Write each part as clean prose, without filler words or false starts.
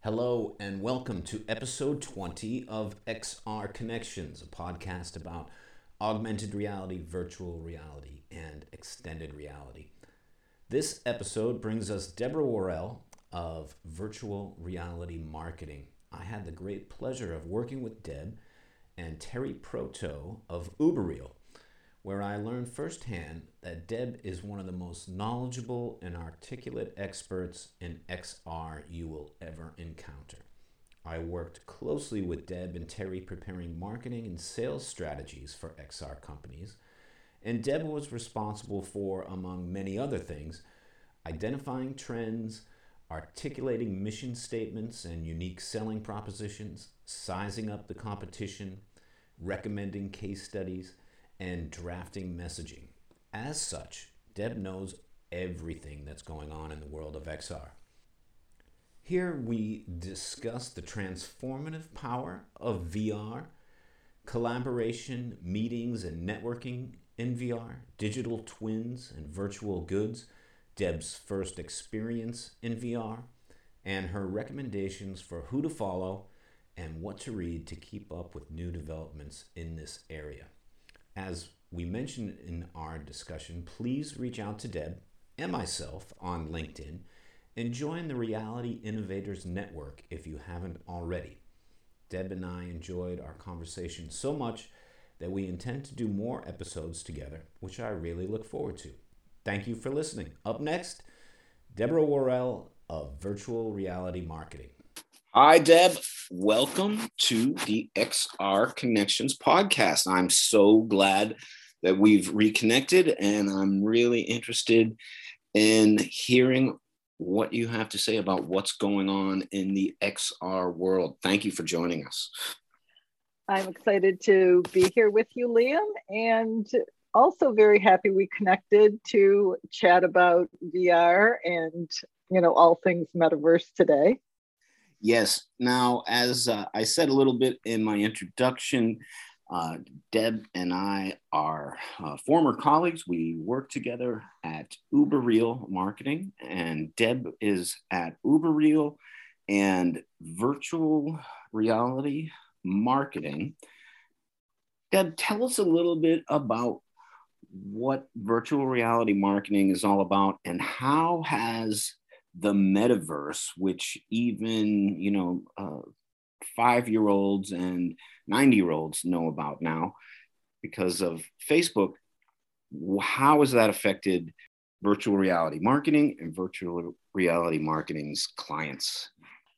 Hello and welcome to episode 20 of XR Connections, a podcast about augmented reality, virtual reality, and extended reality. This episode brings us Deborah Worrell of Virtual Reality Marketing. I had the great pleasure of working with Deb and Terry Proto of Uberreal, where I learned firsthand that Deb is one of the most knowledgeable and articulate experts in XR you will ever encounter. I worked closely with Deb and Terry preparing marketing and sales strategies for XR companies, and Deb was responsible for, among many other things, identifying trends, articulating mission statements and unique selling propositions, sizing up the competition, recommending case studies, and drafting messaging. As such, Deb knows everything that's going on in the world of XR. Here we discuss the transformative power of VR, collaboration, meetings, and networking in VR, digital twins and virtual goods, Deb's first experience in VR, and her recommendations for who to follow and what to read to keep up with new developments in this area. As we mentioned in our discussion, please reach out to Deb and myself on LinkedIn and join the Reality Innovators Network if you haven't already. Deb and I enjoyed our conversation so much that we intend to do more episodes together, which I really look forward to. Thank you for listening. Up next, Deborah Worrell of Virtual Reality Marketing. Hi, Deb. Welcome to the XR Connections podcast. I'm so glad that we've reconnected, and I'm really interested in hearing what you have to say about what's going on in the XR world. Thank you for joining us. I'm excited to be here with you, Liam, and also very happy we connected to chat about VR and, all things metaverse today. Yes. Now, as I said a little bit in my introduction, Deb and I are former colleagues. We work together at Uberreal Marketing, and Deb is at Uberreal and Virtual Reality Marketing. Deb, tell us a little bit about what virtual reality marketing is all about, and how has the metaverse, which even 5-year-olds and 90-year-olds know about now because of Facebook, how has that affected virtual reality marketing and virtual reality marketing's clients?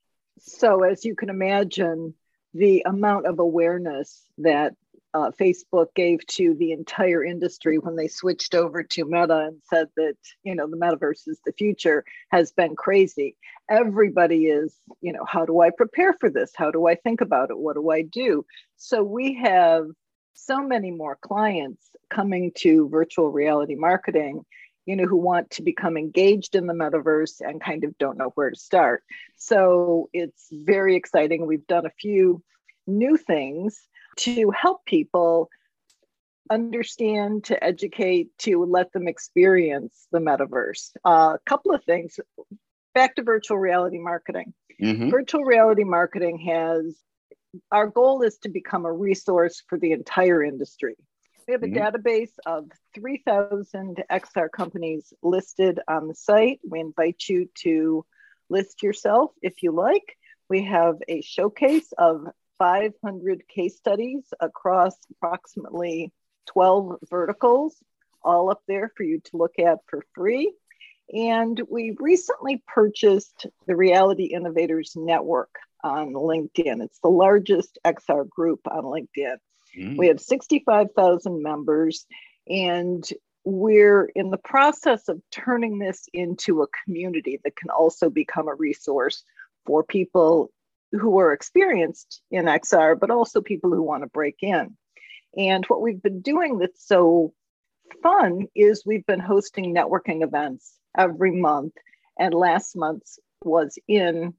So as you can imagine, the amount of awareness that Facebook gave to the entire industry when they switched over to Meta and said that, the metaverse is the future has been crazy. Everybody is, how do I prepare for this? How do I think about it? What do I do? So we have so many more clients coming to virtual reality marketing, who want to become engaged in the metaverse and kind of don't know where to start. So it's very exciting. We've done a few new things to help people understand, to educate, to let them experience the metaverse. A couple of things. Back to virtual reality marketing. Mm-hmm. Virtual reality marketing our goal is to become a resource for the entire industry. We have a database of 3,000 XR companies listed on the site. We invite you to list yourself if you like. We have a showcase of 500 case studies across approximately 12 verticals, all up there for you to look at for free. And we recently purchased the Reality Innovators Network on LinkedIn. It's the largest XR group on LinkedIn. We have 65,000 members, and we're in the process of turning this into a community that can also become a resource for people who are experienced in XR, but also people who want to break in. And what we've been doing that's so fun is we've been hosting networking events every month. And last month's was in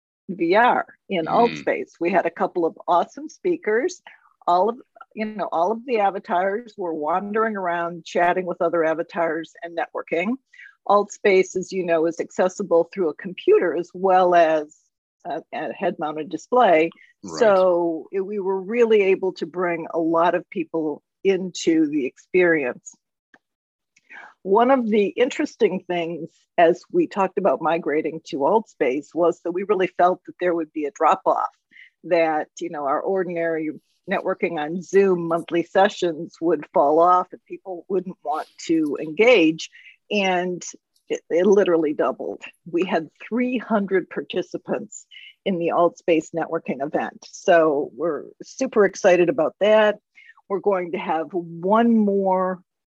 VR, in Altspace. We had a couple of awesome speakers. All of the avatars were wandering around, chatting with other avatars and networking. Altspace, as you know, is accessible through a computer as well as a head-mounted display. Right. So we were really able to bring a lot of people into the experience. One of the interesting things as we talked about migrating to AltSpace was that we really felt that there would be a drop-off, that, you know, our ordinary networking on Zoom monthly sessions would fall off and people wouldn't want to engage. And it literally doubled. We had 300 participants in the AltSpace networking event. So we're super excited about that. We're going to have one more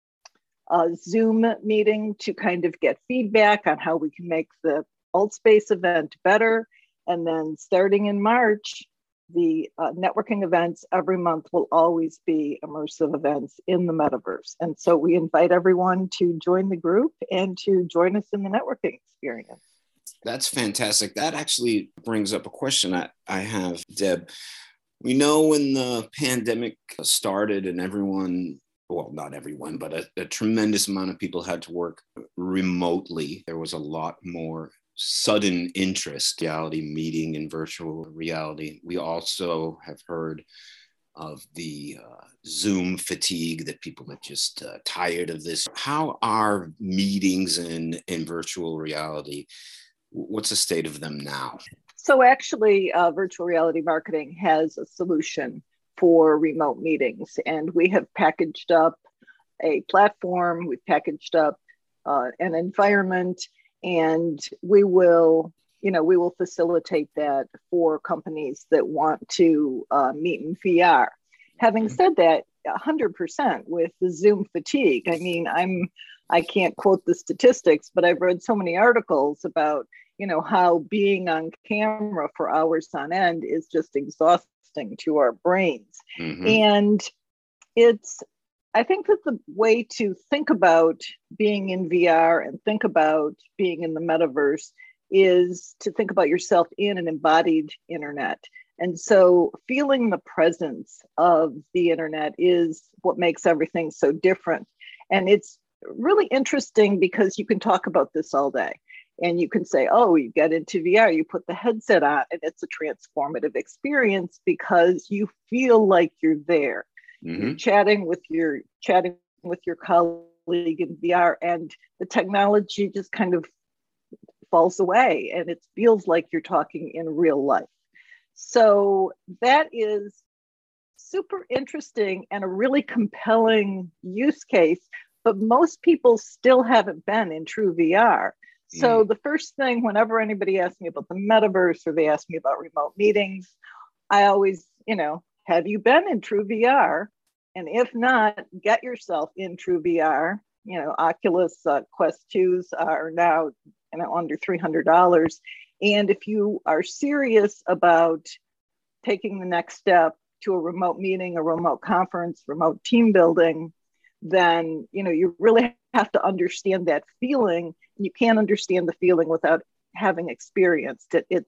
Zoom meeting to kind of get feedback on how we can make the AltSpace event better. And then starting in March, the networking events every month will always be immersive events in the metaverse. And so we invite everyone to join the group and to join us in the networking experience. That's fantastic. That actually brings up a question I have, Deb. We know when the pandemic started and everyone, well, not everyone, but a tremendous amount of people had to work remotely. There was a lot more sudden interest, reality meeting and virtual reality. We also have heard of the Zoom fatigue, that people are just tired of this. How are meetings in virtual reality? What's the state of them now? So actually, virtual reality marketing has a solution for remote meetings, and we have packaged up a platform, we've packaged up an environment, and we will facilitate that for companies that want to meet in VR. Having said that, 100% with the Zoom fatigue. I mean, I can't quote the statistics, but I've read so many articles about, you know, how being on camera for hours on end is just exhausting to our brains. Mm-hmm. And I think that the way to think about being in VR and think about being in the metaverse is to think about yourself in an embodied internet. And so feeling the presence of the internet is what makes everything so different. And it's really interesting because you can talk about this all day. And you can say, oh, you get into VR, you put the headset on, and it's a transformative experience because you feel like you're there. Mm-hmm. You're chatting with your colleague in VR, and the technology just kind of falls away, and it feels like you're talking in real life. So that is super interesting and a really compelling use case, but most people still haven't been in true VR. So the first thing, whenever anybody asks me about the metaverse or they ask me about remote meetings, I always, have you been in true VR? And if not, get yourself in true VR. Oculus Quest 2s are now under $300. And if you are serious about taking the next step to a remote meeting, a remote conference, remote team building, then you really have to understand that feeling. You can't understand the feeling without having experienced it. It's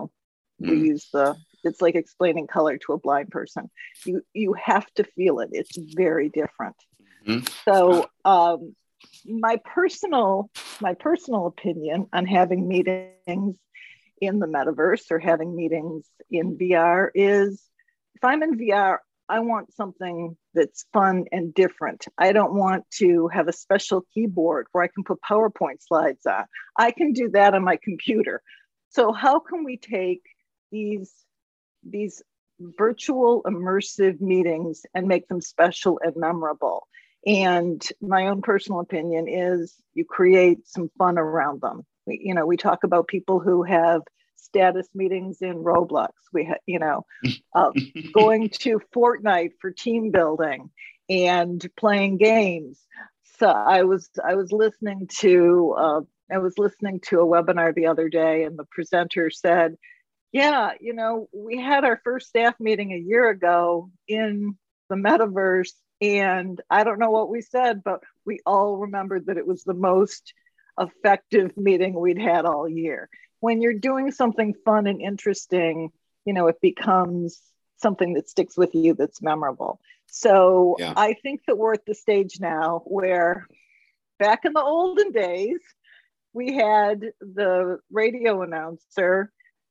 it's like explaining color to a blind person. You have to feel it. It's very different. Mm-hmm. So my personal opinion on having meetings in the metaverse or having meetings in VR is, if I'm in VR, I want something that's fun and different. I don't want to have a special keyboard where I can put PowerPoint slides on. I can do that on my computer. So how can we take these virtual immersive meetings and make them special and memorable? And my own personal opinion is you create some fun around them. We talk about people who have status meetings in Roblox. Going to Fortnite for team building and playing games. So I was listening to a webinar the other day, and the presenter said, "Yeah, we had our first staff meeting a year ago in the metaverse, and I don't know what we said, but we all remembered that it was the most effective meeting we'd had all year." When you're doing something fun and interesting, it becomes something that sticks with you, that's memorable. So yeah. I think that we're at the stage now where back in the olden days, we had the radio announcer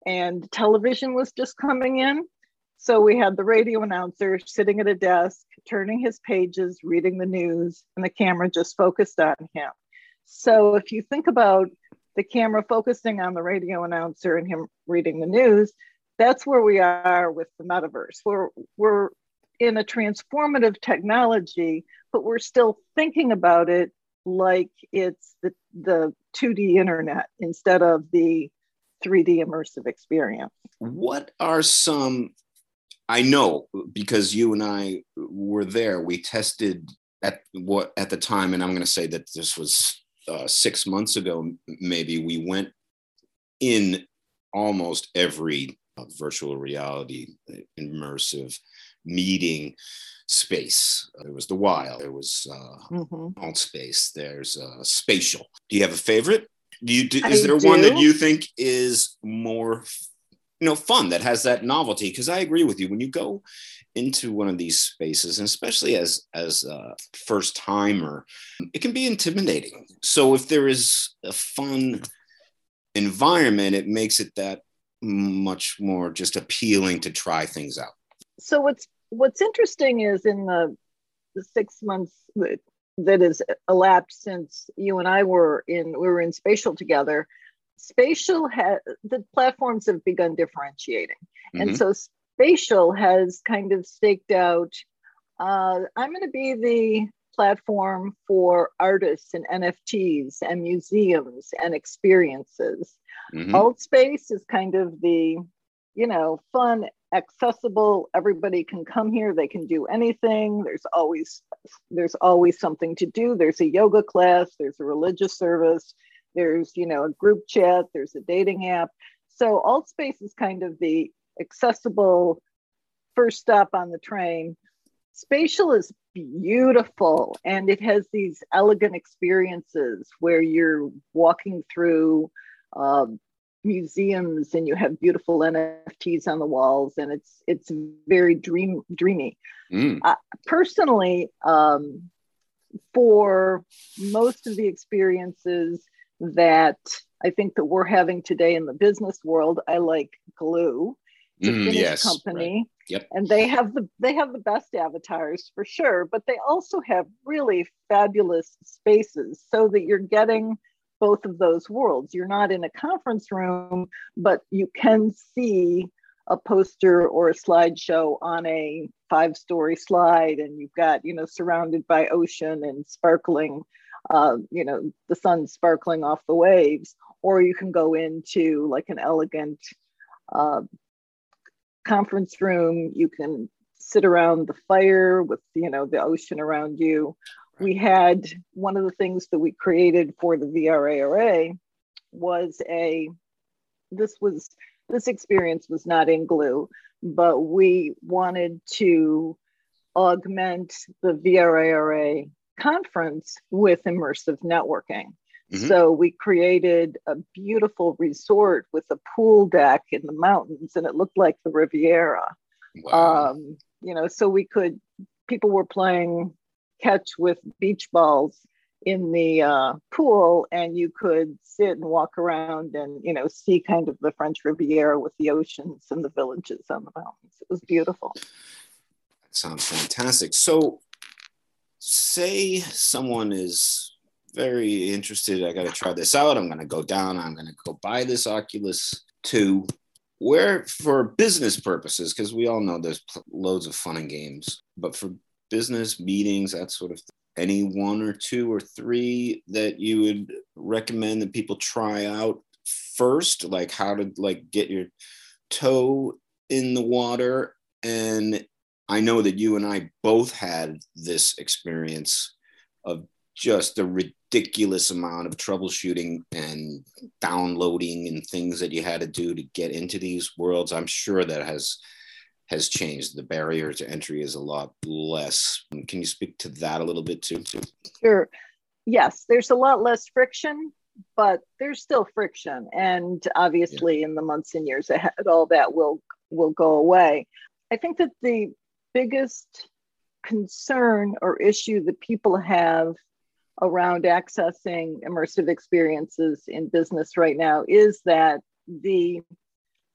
and television was just coming in. So we had the radio announcer sitting at a desk, turning his pages, reading the news, and the camera just focused on him. So if you think about the camera focusing on the radio announcer and him reading the news, that's where we are with the metaverse. We're in a transformative technology, but we're still thinking about it like it's the 2D internet instead of the 3D immersive experience. What are some, I know because you and I were there, we tested at the time, and I'm going to say that this was 6 months ago, maybe, we went in almost every virtual reality immersive meeting space. There was the Wild, there was Altspace, there's Spatial. Do you have a favorite? Is there one that you think is more fun, that has that novelty? Because I agree with you, when you go into one of these spaces, and especially as a first timer, it can be intimidating. So if there is a fun environment, it makes it that much more just appealing to try things out. So what's interesting is in the 6 months that has elapsed since you and I were in Spatial together, the platforms have begun differentiating. And so Spatial has kind of staked out, I'm going to be the platform for artists and NFTs and museums and experiences. Altspace is kind of the, fun, accessible, everybody can come here, they can do anything. There's always something to do. There's a yoga class, there's a religious service, there's, a group chat, there's a dating app. So Altspace is kind of the accessible first stop on the train. Spatial is beautiful, and it has these elegant experiences where you're walking through museums and you have beautiful NFTs on the walls, and it's very dreamy. Personally, for most of the experiences that I think that we're having today in the business world, I like Glue. It's a Finnish company. Right. Yep. And they have the best avatars for sure, but they also have really fabulous spaces so that you're getting both of those worlds. You're not in a conference room, but you can see a poster or a slideshow on a 5-story slide, and you've got, surrounded by ocean and sparkling, the sun sparkling off the waves. Or you can go into like an elegant conference room. You can sit around the fire with, the ocean around you. We had one of the things that we created for the VRARA was this experience was not in Glue, but we wanted to augment the VRARA conference with immersive networking. So we created a beautiful resort with a pool deck in the mountains, and it looked like the Riviera. Wow. So people were playing catch with beach balls in the pool, and you could sit and walk around and, see kind of the French Riviera with the oceans and the villages on the mountains. It was beautiful. That sounds fantastic. So say someone is very interested, I got to try this out, I'm going to go down, I'm going to go buy this Oculus 2. Where, for business purposes, because we all know there's loads of fun and games, but for business meetings, that sort of thing, any 1 or 2 or 3 that you would recommend that people try out first, like how to get your toe in the water? And I know that you and I both had this experience of just the ridiculous amount of troubleshooting and downloading and things that you had to do to get into these worlds. I'm sure that has changed. The barrier to entry is a lot less. Can you speak to that a little bit too? Sure. Yes, there's a lot less friction, but there's still friction. And obviously in the months and years ahead, all that will go away. I think that the biggest concern or issue that people have around accessing immersive experiences in business right now is that the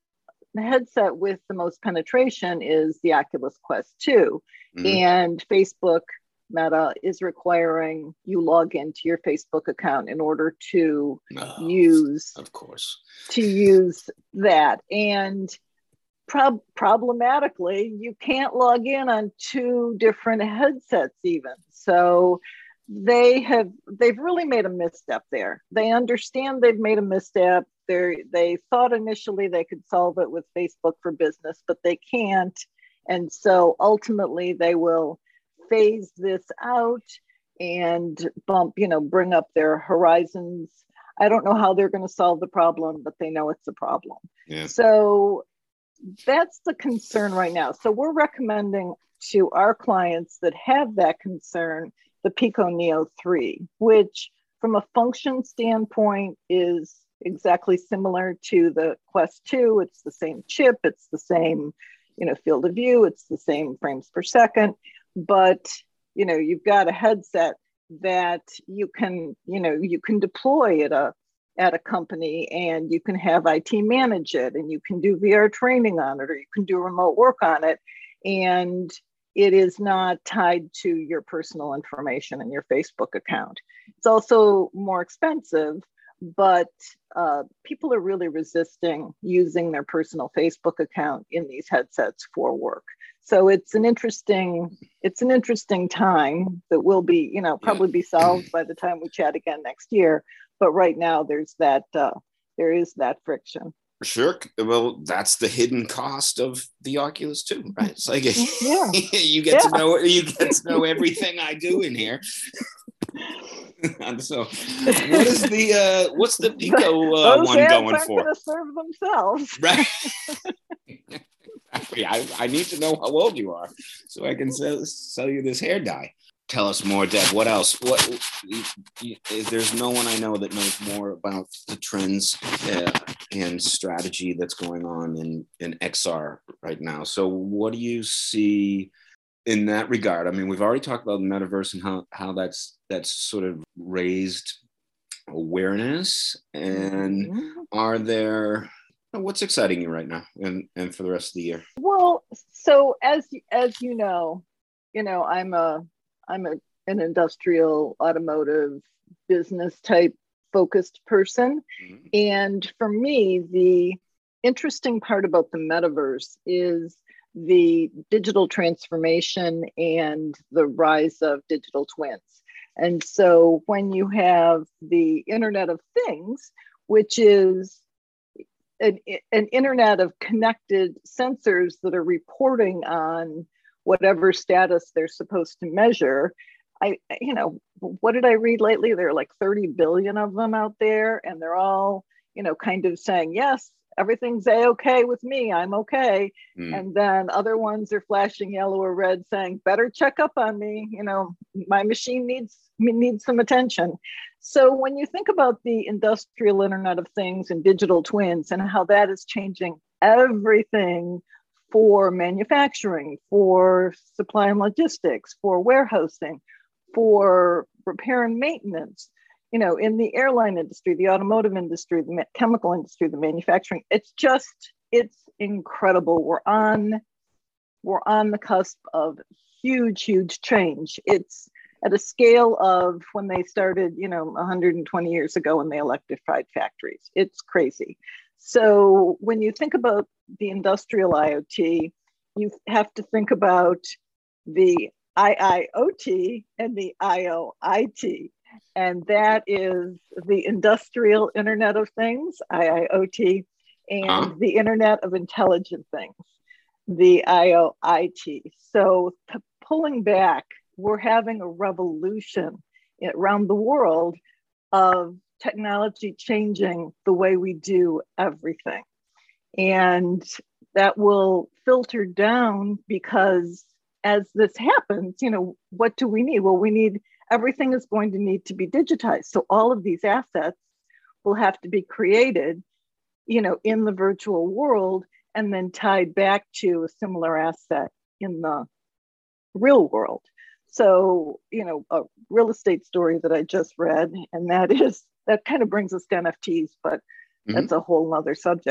headset with the most penetration is the Oculus Quest 2. Mhm. And Facebook Meta is requiring you log into your Facebook account in order to use of course that. And problematically, you can't log in on two different headsets even. So they've really made a misstep there. They understand they've made a misstep. They thought initially they could solve it with Facebook for Business, but they can't. And so ultimately they will phase this out and bring up their horizons. I don't know how they're going to solve the problem, but they know it's a problem. Yeah. So that's the concern right now. So we're recommending to our clients that have that concern the Pico Neo 3, which from a function standpoint is exactly similar to the Quest 2. It's the same chip, it's the same, field of view, it's the same frames per second, but you've got a headset that you can deploy at a company, and you can have IT manage it, and you can do VR training on it, or you can do remote work on it, and it is not tied to your personal information and your Facebook account. It's also more expensive, but people are really resisting using their personal Facebook account in these headsets for work. So it's an interesting time that will be, probably be solved by the time we chat again next year. But right now there is that friction. Sure. Well, that's the hidden cost of the Oculus 2, right? It's like you get to know everything I do in here. So, what's the Pico those one ads going aren't for? Going to serve themselves, right? I need to know how old you are so I can sell you this hair dye. Tell us more, Deb. What else? There's no one I know that knows more about the trends and strategy that's going on in XR right now. So what do you see in that regard? I mean, we've already talked about the metaverse and how that's sort of raised awareness. And what's exciting you right now and for the rest of the year? Well, so as you know, I'm an industrial automotive business type focused person. Mm-hmm. And for me, the interesting part about the metaverse is the digital transformation and the rise of digital twins. And so when you have the Internet of Things, which is an internet of connected sensors that are reporting on whatever status they're supposed to measure. What did I read lately? There are like 30 billion of them out there, and they're all, kind of saying, yes, everything's a-okay with me, I'm okay. And then other ones are flashing yellow or red saying, better check up on me, my machine needs some attention. So when you think about the industrial Internet of Things and digital twins and how that is changing everything for manufacturing, for supply and logistics, for warehousing, for repair and maintenance, in the airline industry, the automotive industry, the chemical industry, the manufacturing, it's incredible. We're on the cusp of huge change. It's at a scale of when they started, 120 years ago when they electrified factories. It's crazy. So when you think about the industrial IoT, you have to think about the IIoT and the IoIT. And that is the industrial Internet of Things, IIoT, and the Internet of Intelligent Things, the IoIT. So pulling back, we're having a revolution around the world of technology changing the way we do everything. And that will filter down because as this happens, what do we need? Well, everything is going to need to be digitized. So all of these assets will have to be created, in the virtual world and then tied back to a similar asset in the real world. So, a real estate story that I just read, and that kind of brings us to NFTs, but that's a whole nother subject.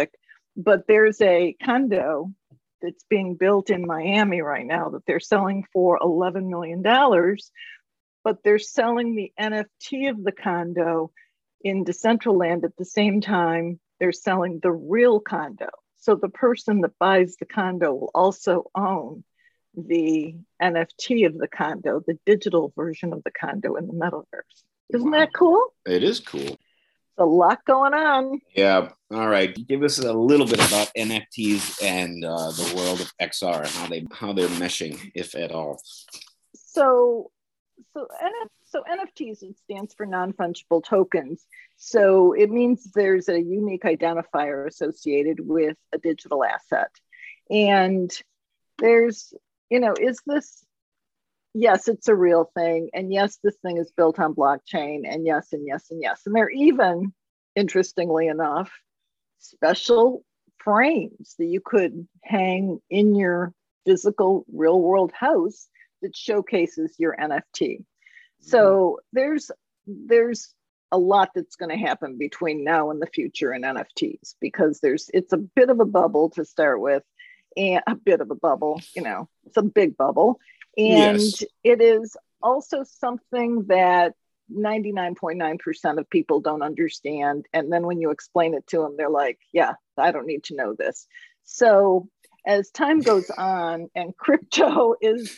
But there's a condo that's being built in Miami right now that they're selling for $11 million, but they're selling the NFT of the condo in Decentraland at the same time they're selling the real condo. So the person that buys the condo will also own the NFT of the condo, the digital version of the condo in the metaverse. Isn't that cool? It is cool. A lot going on. Yeah. All right. Give us a little bit about NFTs and the world of XR and how they're meshing, if at all. So NFTs, it stands for non-fungible tokens. So it means there's a unique identifier associated with a digital asset. And there's, is this, yes, it's a real thing. And yes, this thing is built on blockchain. And yes, and yes, and yes. And they're even, interestingly enough, special frames that you could hang in your physical real world house that showcases your NFT. So there's a lot that's going to happen between now and the future in NFTs, because it's a bit of a bubble to start with, and a bit of a bubble, it's a big bubble. And yes, it is also something that 99.9% of people don't understand. And then when you explain it to them, they're like, yeah, I don't need to know this. So as time goes on and crypto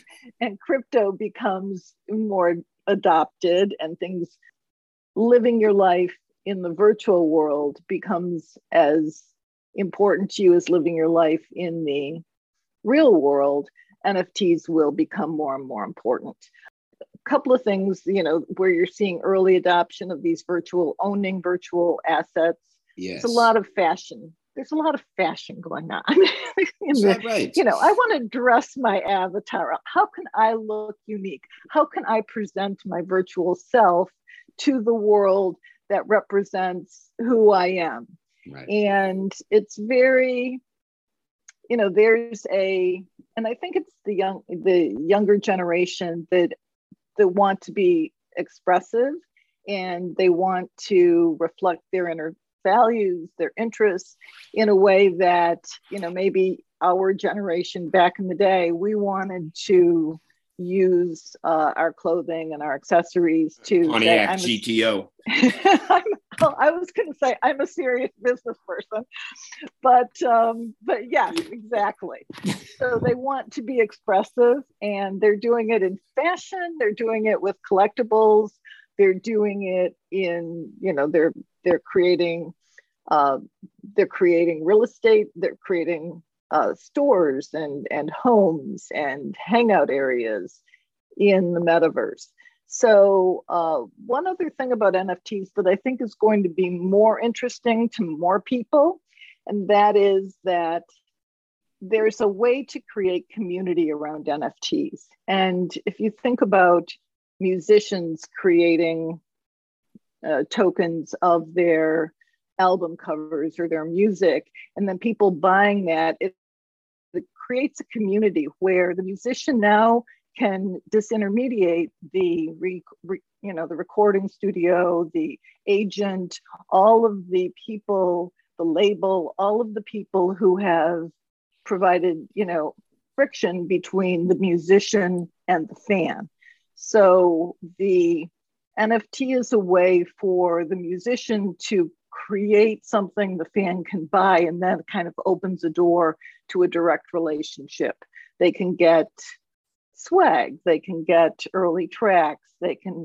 becomes more adopted and things, living your life in the virtual world becomes as important to you as living your life in the real world, NFTs will become more and more important. A couple of things, where you're seeing early adoption of these owning virtual assets. Yes. It's a lot of fashion. There's a lot of fashion going on. Is that right? I want to dress my avatar up. How can I look unique? How can I present my virtual self to the world that represents who I am? Right. And it's very, there's and I think it's the younger generation that want to be expressive, and they want to reflect their inner values, their interests, in a way that, maybe our generation back in the day, we wanted to use our clothing and our accessories to Pontiac GTO. I was going to say I'm a serious business person, but yes, exactly. So they want to be expressive, and they're doing it in fashion. They're doing it with collectibles. They're doing it in, they're creating real estate. They're creating stores and homes and hangout areas in the metaverse. So one other thing about NFTs that I think is going to be more interesting to more people, and that is that there's a way to create community around NFTs. And if you think about musicians creating tokens of their album covers or their music, and then people buying that, it creates a community where the musician now can disintermediate the recording studio, the agent, all of the people, the label, all of the people who have provided, friction between the musician and the fan. So the NFT is a way for the musician to create something the fan can buy, and then kind of opens a door to a direct relationship. They can get swag, they can get early tracks, they can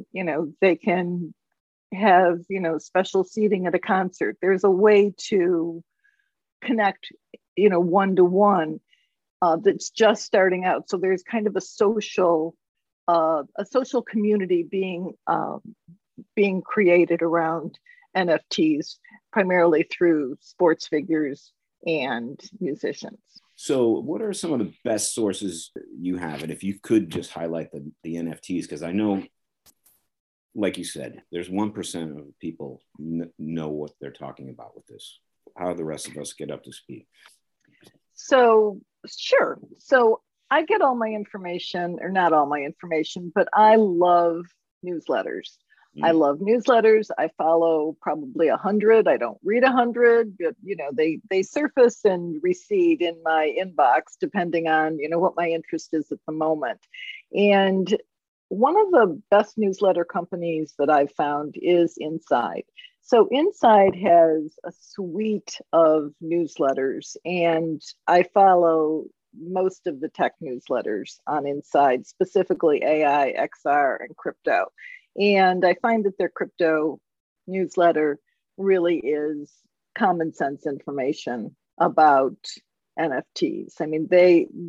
have, special seating at a concert. There's a way to connect, one-to-one that's just starting out. So there's kind of a social community being created around NFTs, primarily through sports figures and musicians. So what are some of the best sources you have? And if you could just highlight the NFTs, because I know, like you said, there's 1% of people know what they're talking about with this. How do the rest of us get up to speed? So, sure. So I get all my information, or not all my information, but I love newsletters. I love newsletters. I follow probably 100. I don't read 100, but they surface and recede in my inbox depending on what my interest is at the moment. And one of the best newsletter companies that I've found is Inside. So Inside has a suite of newsletters, and I follow most of the tech newsletters on Inside, specifically AI, XR, and crypto. And I find that their crypto newsletter really is common sense information about NFTs. I mean,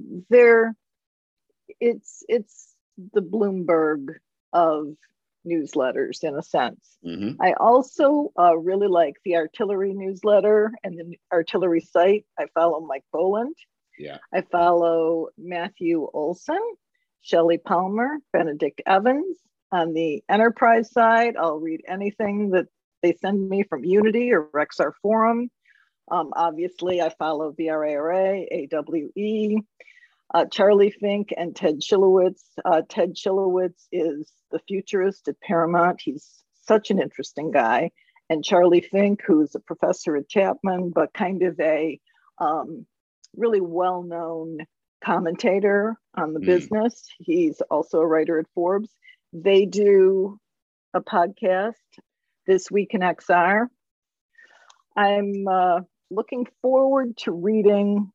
it's the Bloomberg of newsletters in a sense. Mm-hmm. I also really like the Artillery newsletter and the Artillery site. I follow Mike Boland. Yeah. I follow Matthew Olson, Shelley Palmer, Benedict Evans. On the enterprise side, I'll read anything that they send me from Unity or XR Forum. Obviously, I follow VRARA, AWE, Charlie Fink, and Ted Schilowitz. Ted Schilowitz is the futurist at Paramount. He's such an interesting guy. And Charlie Fink, who's a professor at Chapman, but kind of a really well-known commentator on the business. He's also a writer at Forbes. They do a podcast, This Week in XR. I'm looking forward to reading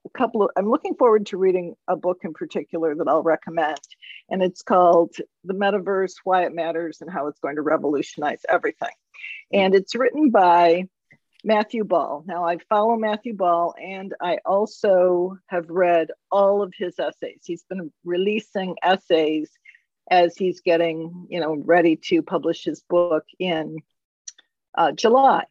a book in particular that I'll recommend, and it's called The Metaverse, Why It Matters and How It's Going to Revolutionize Everything. And it's written by Matthew Ball. Now, I follow Matthew Ball, and I also have read all of his essays. He's been releasing essays as he's getting, ready to publish his book in July.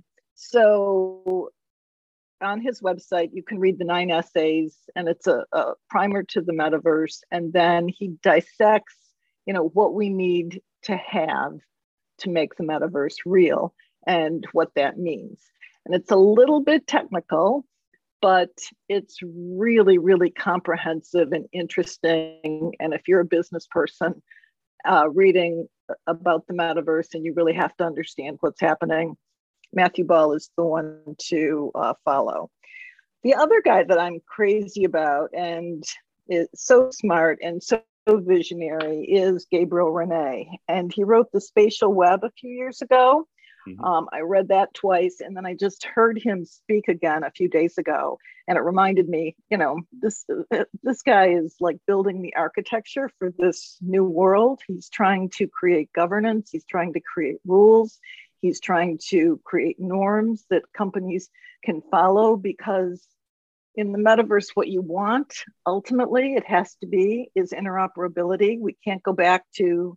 So on his website, you can read the 9 essays, and it's a primer to the metaverse. And then he dissects, what we need to have to make the metaverse real and what that means. And it's a little bit technical, but it's really, really comprehensive and interesting. And if you're a business person reading about the metaverse and you really have to understand what's happening, Matthew Ball is the one to follow. The other guy that I'm crazy about and is so smart and so visionary is Gabriel Rene. And he wrote The Spatial Web a few years ago. Mm-hmm. I read that twice, and then I just heard him speak again a few days ago. And it reminded me, this guy is like building the architecture for this new world. He's trying to create governance. He's trying to create rules. He's trying to create norms that companies can follow, because in the metaverse, what you want, ultimately, it has to be is interoperability. We can't go back to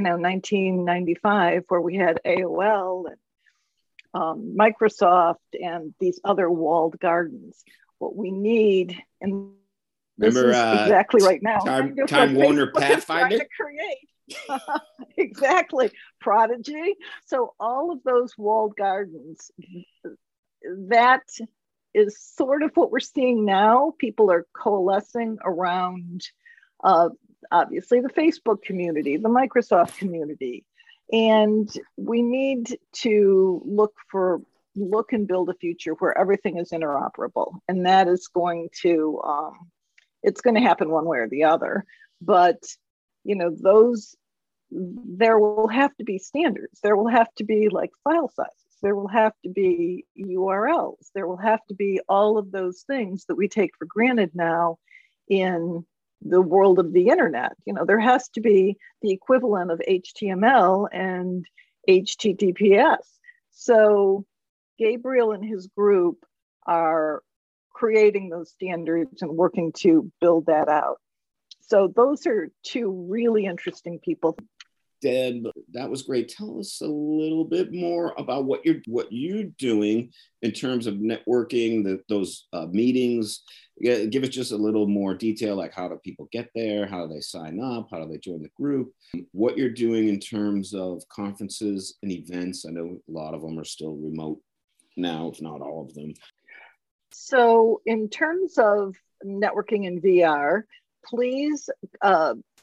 1995, where we had AOL and Microsoft and these other walled gardens. What we need, and this is exactly right now, Time Warner Pathfinder to create. Exactly. Prodigy. So all of those walled gardens, that is sort of what we're seeing now. People are coalescing around obviously the Facebook community, the Microsoft community. And we need to look and build a future where everything is interoperable. And that is going to, it's going to happen one way or the other. But, there will have to be standards. There will have to be like file sizes. There will have to be URLs. There will have to be all of those things that we take for granted now in the world of the internet. There has to be the equivalent of HTML and HTTPS. So Gabriel and his group are creating those standards and working to build that out. So those are 2 really interesting people. Deb, that was great. Tell us a little bit more about what you're doing in terms of networking, those meetings. Give us just a little more detail, like how do people get there? How do they sign up? How do they join the group? What you're doing in terms of conferences and events. I know a lot of them are still remote now, if not all of them. So in terms of networking in VR, please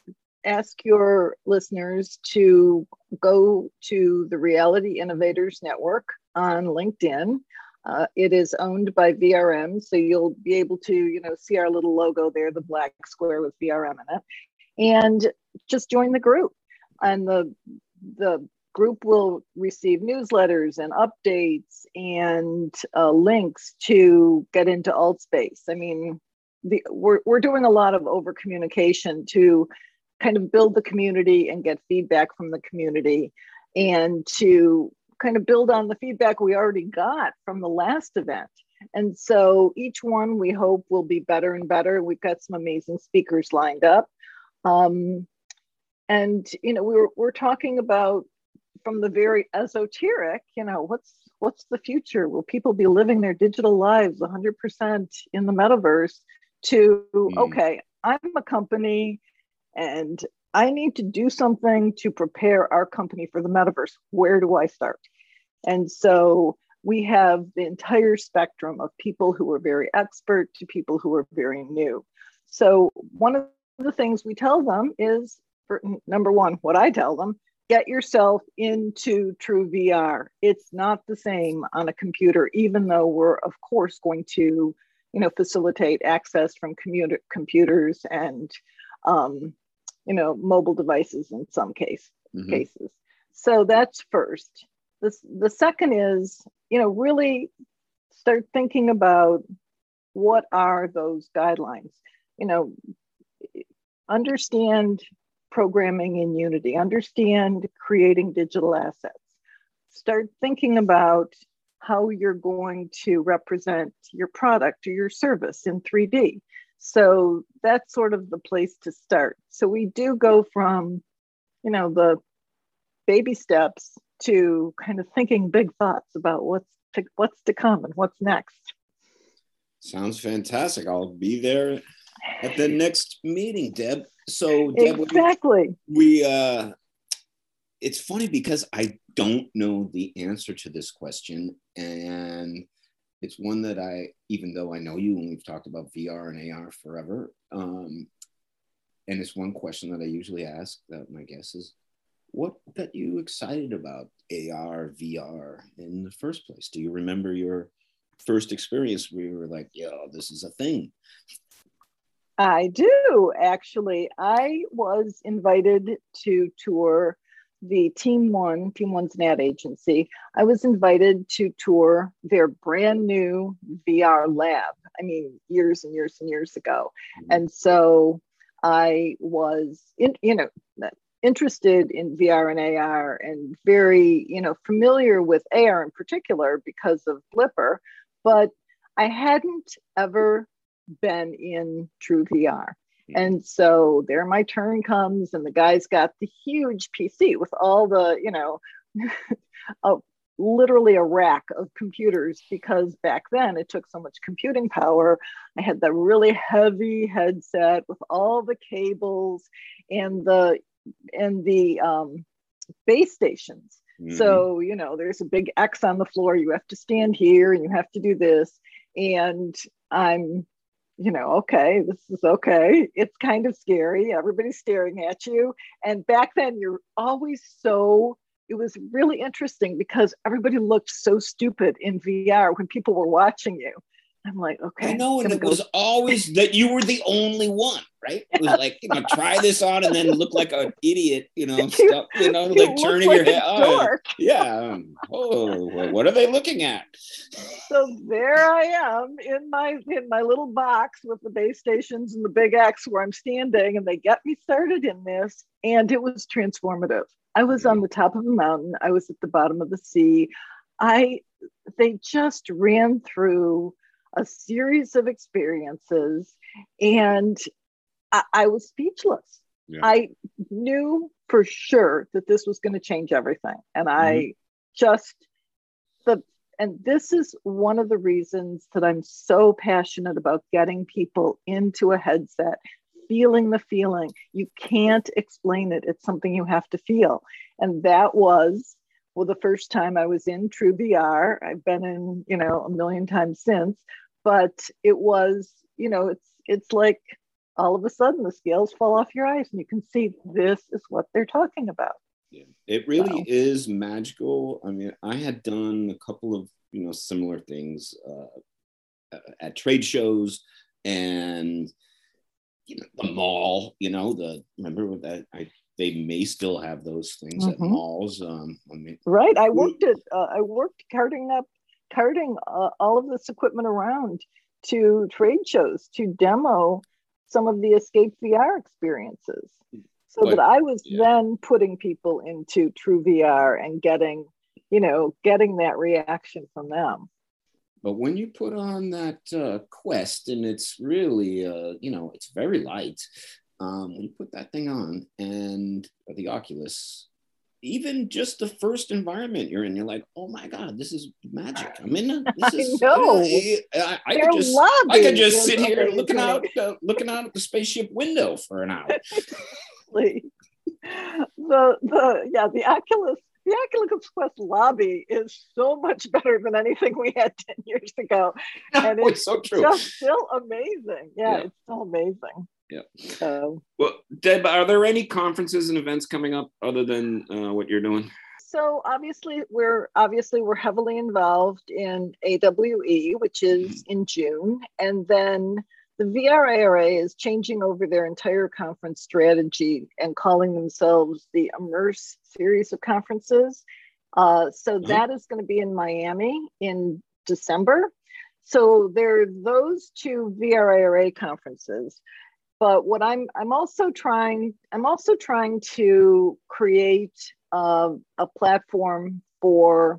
ask your listeners to go to the Reality Innovators Network on LinkedIn. It is owned by VRM, so you'll be able to, see our little logo there, the black square with VRM in it, and just join the group. And the group will receive newsletters and updates and links to get into AltSpace. I mean, we're doing a lot of over communication to kind of build the community and get feedback from the community, and to kind of build on the feedback we already got from the last event. And so each one we hope will be better and better. We've got some amazing speakers lined up. And we're talking about, from the very esoteric, what's the future? Will people be living their digital lives 100% in the metaverse, to, okay, I'm a company and I need to do something to prepare our company for the metaverse. Where do I start? And so we have the entire spectrum of people who are very expert to people who are very new. So one of the things we tell them is, number one, what I tell them, get yourself into true VR. It's not the same on a computer, even though we're, of course, going to, facilitate access from computers and, mobile devices in some cases. So that's first. The second is, really start thinking about what are those guidelines. Understand programming in Unity, understand creating digital assets. Start thinking about how you're going to represent your product or your service in 3D. So that's sort of the place to start. So we do go from, the baby steps to kind of thinking big thoughts about what's to come and what's next. Sounds fantastic. I'll be there at the next meeting, Deb. So Deb, exactly. It's funny because I don't know the answer to this question, and it's one that even though I know you and we've talked about VR and AR forever, and it's one question that I usually ask that my guests is, what got you excited about AR, VR in the first place? Do you remember your first experience where you were like, yo, this is a thing? I do, actually. I was invited to tour the Team One's an ad agency. I was invited to tour their brand new VR lab. I mean, years and years and years ago. And so I was, interested in VR and AR, and very, familiar with AR in particular because of Blipper, but I hadn't ever been in true VR. And so there my turn comes, and the guy's got the huge PC with all the, literally a rack of computers, because back then it took so much computing power. I had that really heavy headset with all the cables and the base stations. So, there's a big X on the floor. You have to stand here and you have to do this. And I'm, okay, this is okay. It's kind of scary. Everybody's staring at you. And back then you're always it was really interesting because everybody looked so stupid in VR when people were watching you. I'm like, okay. I know, and it was always that you were the only one, right? It was like, try this on and then look like an idiot, stuff, like turning your head. Oh, yeah. What are they looking at? So there I am in my little box with the base stations and the big X where I'm standing, and they get me started in this, and it was transformative. I was on the top of a mountain. I was at the bottom of the sea. They just ran through a series of experiences, and I was speechless. Yeah. I knew for sure that this was going to change everything. And and this is one of the reasons that I'm so passionate about getting people into a headset, feeling the feeling. You can't explain it. It's something you have to feel. And that was, the first time I was in true VR. I've been in, a million times since, but it was, it's like all of a sudden the scales fall off your eyes and you can see this is what they're talking about. Yeah, it really is magical. I mean, I had done a couple of, similar things at trade shows and, the mall, remember with that, they may still have those things at malls. Right. I worked carting all of this equipment around to trade shows to demo some of the Escape VR experiences, so that I was then putting people into true VR and getting that reaction from them. But when you put on that Quest, and it's really, it's very light, when you put that thing on and the Oculus, even just the first environment you're in, you're like, oh my God, this is magic. I'm in this is, I could just sit here looking out at the spaceship window for an hour. The Oculus Quest lobby is so much better than anything we had 10 years ago. And it's so true. Just still amazing. Yeah, it's still amazing. Yeah. Well, Deb, are there any conferences and events coming up other than what you're doing? So obviously we're heavily involved in AWE, which is in June. And then the VRARA is changing over their entire conference strategy and calling themselves the Immerse series of conferences. That is going to be in Miami in December. So there are those two VRARA conferences. But what I'm also trying to create a platform for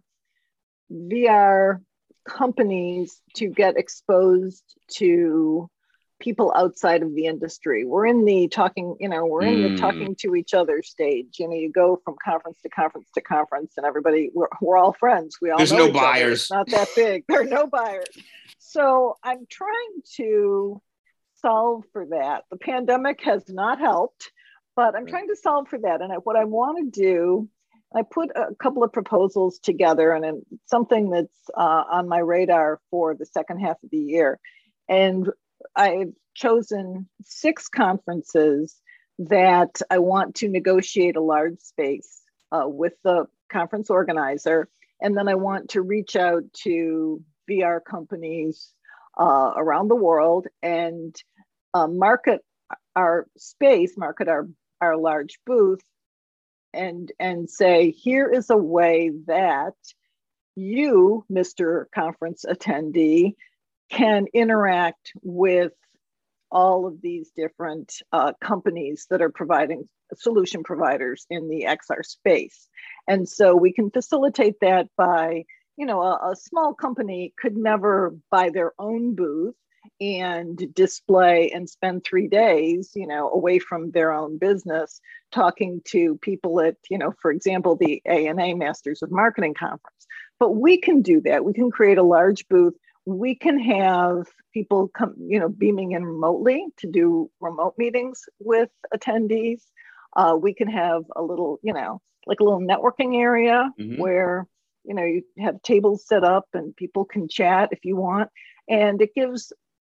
VR companies to get exposed to people outside of the industry. We're in the talking to each other stage. You go from conference to conference to conference, and everybody, we're all friends. We all There's know no buyers. It's not that big. There are no buyers. So I'm trying to solve for that. The pandemic has not helped, but I'm trying to solve for that. And what I want to do, I put a couple of proposals together, and something that's on my radar for the second half of the year. And I've chosen 6 conferences that I want to negotiate a large space with the conference organizer. And then I want to reach out to VR companies around the world and market our space, market our large booth, and say, here is a way that you, Mr. Conference attendee, can interact with all of these different companies that are providing solution providers in the XR space. And so we can facilitate that by, a small company could never buy their own booth and display and spend 3 days, away from their own business, talking to people at, for example, the ANA Masters of Marketing Conference. But we can do that. We can create a large booth. We can have people come, beaming in remotely to do remote meetings with attendees. We can have a little, like a little networking area where, you have tables set up and people can chat if you want. And it gives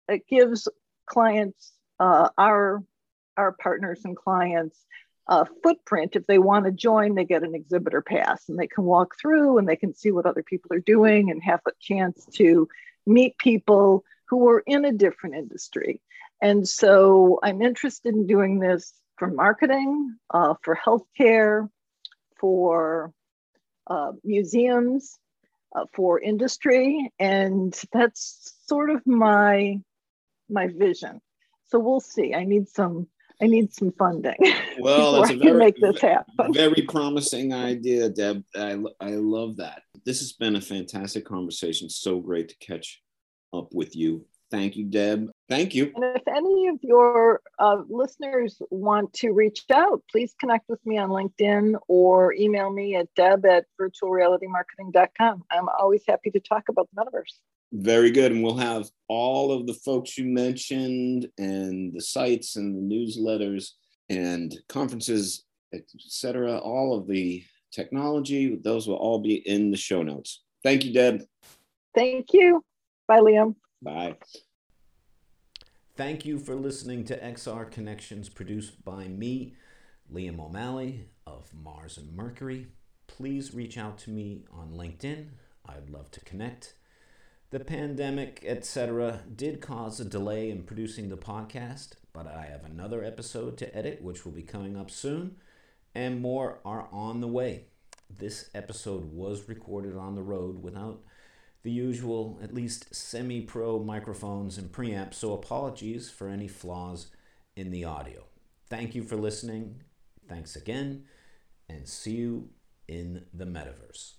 clients, our partners and clients, a footprint. If they want to join, they get an exhibitor pass and they can walk through and they can see what other people are doing and have a chance to meet people who are in a different industry. And so I'm interested in doing this for marketing, for healthcare, for museums, for industry. And that's sort of my vision. So we'll see. I need some funding. Well, that's make this happen. Very promising idea, Deb. I love that. This has been a fantastic conversation. So great to catch up with you. Thank you, Deb. Thank you. And if any of your listeners want to reach out, please connect with me on LinkedIn or email me at deb@virtualrealitymarketing.com. I'm always happy to talk about the metaverse. Very good. And we'll have all of the folks you mentioned and the sites and the newsletters and conferences, etc. All of the technology, those will all be in the show notes. Thank you, Deb. Thank you. Bye, Liam. Bye. Thank you for listening to XR Connections, produced by me, Liam O'Malley of Mars and Mercury. Please reach out to me on LinkedIn. I'd love to connect. The pandemic, etc., did cause a delay in producing the podcast, but I have another episode to edit, which will be coming up soon, and more are on the way. This episode was recorded on the road without the usual, at least semi-pro microphones and preamps, so apologies for any flaws in the audio. Thank you for listening. Thanks again, and see you in the metaverse.